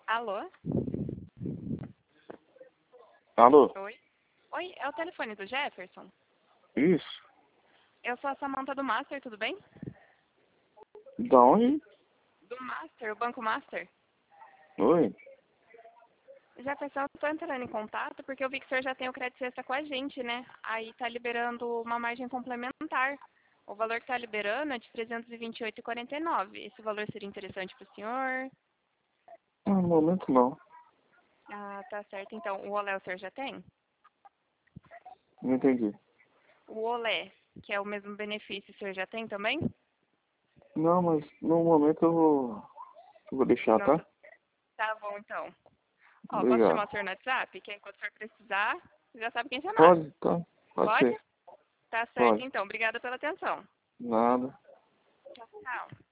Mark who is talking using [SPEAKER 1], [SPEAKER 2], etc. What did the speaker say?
[SPEAKER 1] Alô?
[SPEAKER 2] Alô?
[SPEAKER 1] Oi? Oi, é o telefone do Jefferson?
[SPEAKER 2] Isso?
[SPEAKER 1] Eu sou a Samanta do Master, tudo bem?
[SPEAKER 2] Da onde?
[SPEAKER 1] Do Master, o Banco Master.
[SPEAKER 2] Oi?
[SPEAKER 1] Jefferson, eu tô entrando em contato porque eu vi que o senhor já tem o crédito extra com a gente, né? Aí tá liberando uma margem complementar. O valor que tá liberando é de R$ 328,49. Esse valor seria interessante pro senhor?
[SPEAKER 2] No momento não.
[SPEAKER 1] Ah, tá certo. Então, o Olé o senhor já tem?
[SPEAKER 2] Não entendi.
[SPEAKER 1] O Olé, que é o mesmo benefício, o senhor já tem também?
[SPEAKER 2] Não, mas no momento eu vou deixar,
[SPEAKER 1] Não,
[SPEAKER 2] tá?
[SPEAKER 1] tá bom, então. Ó, posso chamar o
[SPEAKER 2] Obrigado.
[SPEAKER 1] senhor no WhatsApp? Que aí, quando o senhor precisar, já sabe quem chamar.
[SPEAKER 2] Pode? Tá. Pode
[SPEAKER 1] Pode?
[SPEAKER 2] ser.
[SPEAKER 1] Tá certo,
[SPEAKER 2] Pode.
[SPEAKER 1] então. Obrigada pela atenção.
[SPEAKER 2] Nada.
[SPEAKER 1] Tchau, tchau.